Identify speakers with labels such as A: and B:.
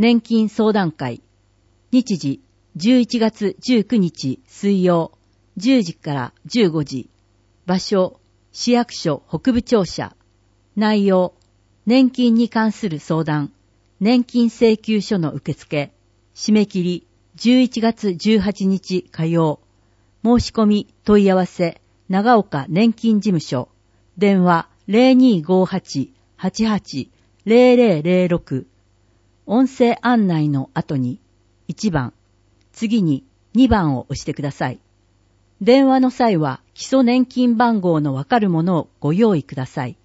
A: 年金相談会。日時11月19日水曜10時から15時。場所市役所北部庁舎。内容年金に関する相談。年金請求書の受付。締め切り11月18日火曜。申し込み問い合わせ長岡年金事務所。電話 0258-880006。音声案内の後に1番、次に2番を押してください。電話の際は基礎年金番号のわかるものをご用意ください。